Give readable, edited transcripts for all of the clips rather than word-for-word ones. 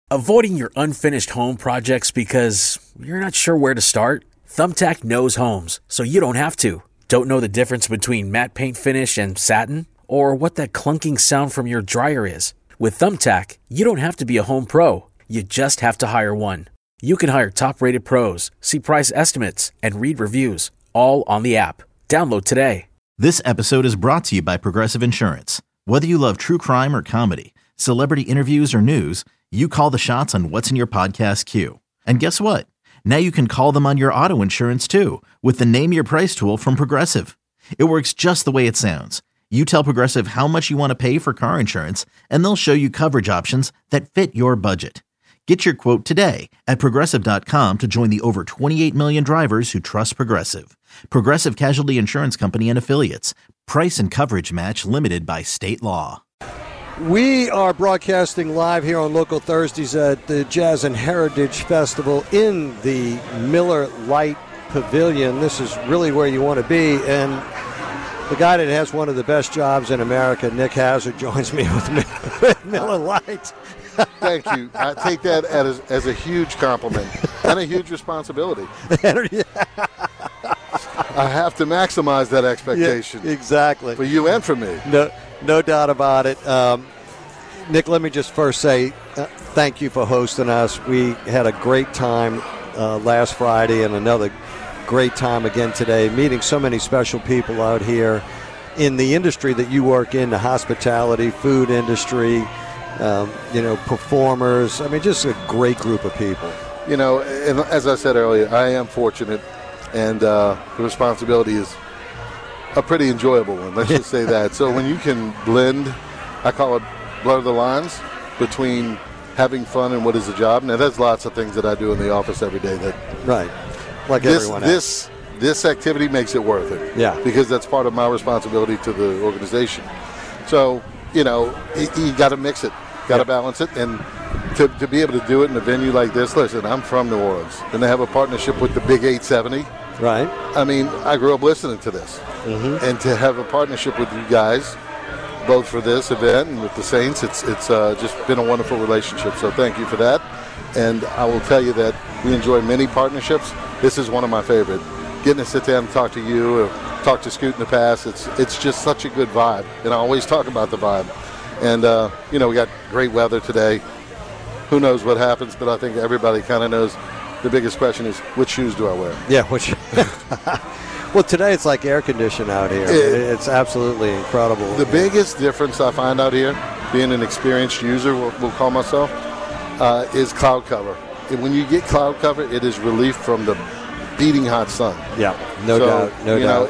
Avoiding your unfinished home projects because you're not sure where to start? Thumbtack knows homes, so you don't have to. Don't know the difference between matte paint finish and satin? Or what that clunking sound from your dryer is? With Thumbtack, you don't have to be a home pro. You just have to hire one. You can hire top-rated pros, see price estimates, and read reviews, all on the app. Download today. This episode is brought to you by Progressive Insurance. Whether you love true crime or comedy, celebrity interviews or news, you call the shots on what's in your podcast queue. And guess what? Now you can call them on your auto insurance too with the Name Your Price tool from Progressive. It works just the way it sounds. You tell Progressive how much you want to pay for car insurance, and they'll show you coverage options that fit your budget. Get your quote today at Progressive.com to join the over 28 million drivers who trust Progressive. Progressive Casualty Insurance Company and Affiliates. Price and coverage match limited by state law. We are broadcasting live here on Local Thursdays at the Jazz and Heritage Festival in the Miller Lite Pavilion. This is really where you want to be. And the guy that has one of the best jobs in America, Nick Hazard, joins me with Miller Lite. Thank you. I take that as a huge compliment and a huge responsibility. I have to maximize that expectation. Yeah, exactly. For you and for me. No doubt about it. Nick, let me just first say thank you for hosting us. We had a great time last Friday and another great time again today, meeting so many special people out here in the industry that you work in, the hospitality, food industry, performers. I mean, just a great group of people. And as I said earlier, I am fortunate, and the responsibility is a pretty enjoyable one, let's just say that. So when you can blend, I call it blur the lines between having fun and what is a job. Now, there's lots of things that I do in the office every day that right, like everyone else. This activity makes it worth it. Yeah, because that's part of my responsibility to the organization. So you got to mix it, got to balance it, and to be able to do it in a venue like this. Listen, I'm from New Orleans, and they have a partnership with the Big 870. Right. I mean, I grew up listening to this. Mm-hmm. And to have a partnership with you guys, both for this event and with the Saints, it's just been a wonderful relationship. So thank you for that. And I will tell you that we enjoy many partnerships. This is one of my favorite. Getting to sit down and talk to you or talk to Scoot in the past, it's just such a good vibe. And I always talk about the vibe. And, we got great weather today. Who knows what happens, but I think everybody kind of knows. The biggest question is, which shoes do I wear? Yeah, which. Well, today it's like air conditioned out here. It's absolutely incredible. The biggest difference I find out here, being an experienced user, we'll call myself, is cloud cover. And when you get cloud cover, it is relief from the beating hot sun. Yeah, no doubt.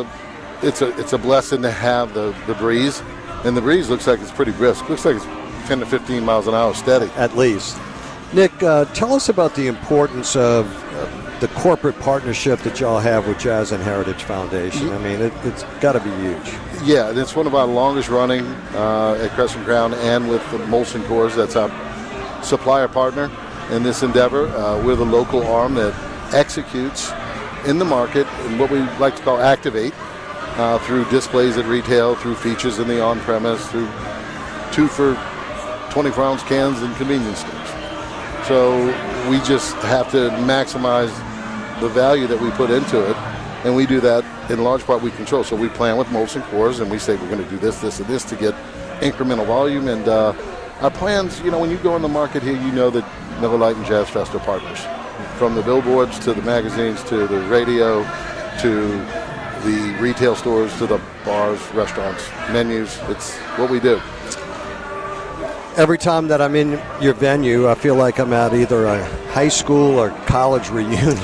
It's a blessing to have the breeze, and the breeze looks like it's pretty brisk. Looks like it's 10 to 15 miles an hour steady. At least. Nick, tell us about the importance of the corporate partnership that y'all have with Jazz and Heritage Foundation. I mean, it's got to be huge. Yeah, it's one of our longest running at Crescent Crown and with the Molson Coors. That's our supplier partner in this endeavor. We're the local arm that executes in the market and what we like to call activate through displays at retail, through features in the on-premise, through 2 for 24-ounce cans and convenience stores. So we just have to maximize the value that we put into it, and we do that in large part we control. So we plan with Molson Coors, and we say we're going to do this, this, and this to get incremental volume. And our plans, when you go in the market here, you know that Miller Lite and Jazz Fest are partners. From the billboards to the magazines to the radio to the retail stores to the bars, restaurants, menus, it's what we do. Every time that I'm in your venue, I feel like I'm at either a high school or college reunion.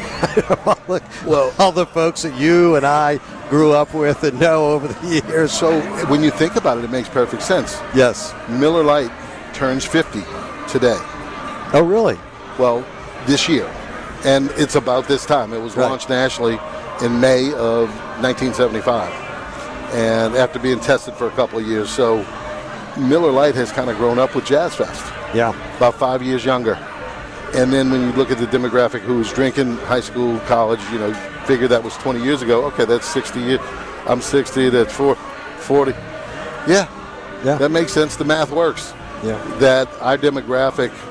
all the folks that you and I grew up with and know over the years. So when you think about it, it makes perfect sense. Yes. Miller Lite turns 50 today. Oh, really? Well, this year. And it's about this time. It was launched nationally in May of 1975. And after being tested for a couple of years. So Miller Lite has kind of grown up with Jazz Fest. Yeah. About 5 years younger. And then when you look at the demographic who was drinking high school, college, figure that was 20 years ago. Okay, that's 60 years. I'm 60, that's 40. Yeah, that makes sense. The math works. Yeah. That our demographic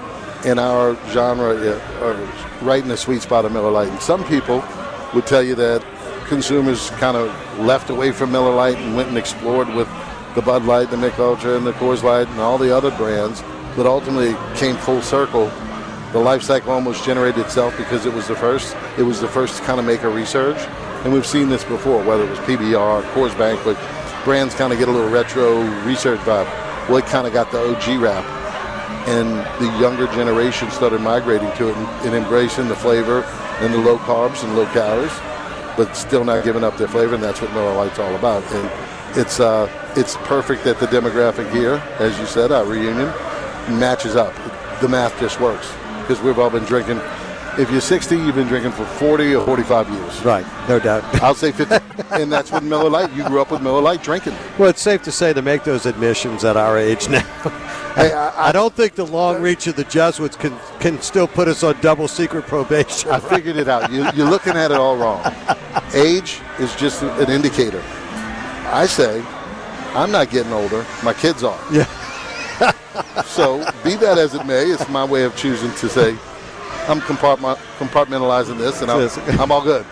in our genre are right in the sweet spot of Miller Lite. And some people would tell you that consumers kind of left away from Miller Lite and went and explored with the Bud Light, the Michelob Ultra, and the Coors Light, and all the other brands, but ultimately came full circle. The life cycle almost generated itself because it was the first. It was the first to kind of make a resurge. And we've seen this before, whether it was PBR, Coors Banquet, brands kind of get a little retro research vibe. Well, it kind of got the OG rap. And the younger generation started migrating to it and embracing the flavor and the low carbs and low calories, but still not giving up their flavor, and that's what Miller Lite's all about. And it's perfect that the demographic here, as you said, our reunion, matches up. The math just works because we've all been drinking. If you're 60, you've been drinking for 40 or 45 years. Right, no doubt. I'll say 50. And that's with Miller Lite. You grew up with Miller Lite drinking. Well, it's safe to say to make those admissions at our age now. Hey, I don't think the long reach of the Jesuits can still put us on double secret probation. I figured it out. You're looking at it all wrong. Age is just an indicator. I say, I'm not getting older. My kids are. Yeah. So, be that as it may, it's my way of choosing to say, I'm compartmentalizing this, and I'm all good.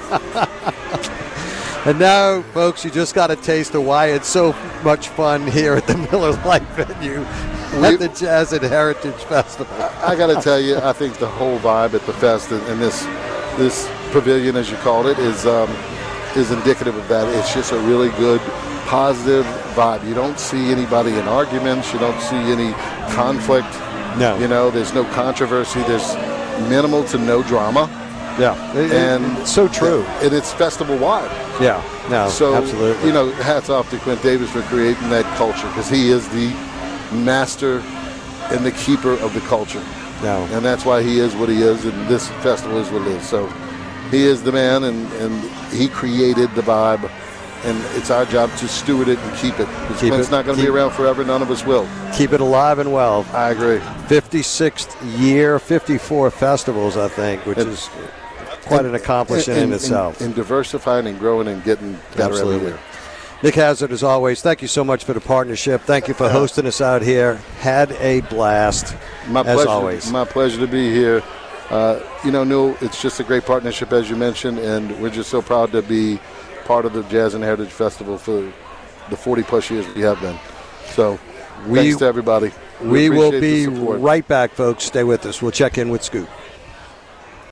And now, folks, you just got a taste of why it's so much fun here at the Miller Lite venue at the Jazz and Heritage Festival. I got to tell you, I think the whole vibe at the fest and this pavilion, as you called it, is indicative of that. It's just a really good, positive vibe. You don't see anybody in arguments. You don't see any conflict. No. You know, there's no controversy. There's minimal to no drama. Yeah, and it's so true. And it's festival-wide. Yeah, no, so, absolutely. You know, hats off to Quint Davis for creating that culture because he is the master and the keeper of the culture. No. And that's why he is what he is, and this festival is what it is. So he is the man, and he created the vibe, and it's our job to steward it and keep it. Because Quint's not going to be around forever. None of us will. Keep it alive and well. I agree. 56th year, 54 festivals, I think, which is quite an accomplishment in itself. And diversifying and growing and getting better every year. Nick Hazard, as always, thank you so much for the partnership. Thank you for hosting us out here. Had a blast, as always. My pleasure to be here. You know, Newell, it's just a great partnership, as you mentioned, and we're just so proud to be part of the Jazz and Heritage Festival for the 40-plus years we have been. So thanks to everybody. We will be right back, folks. Stay with us. We'll check in with Scoop.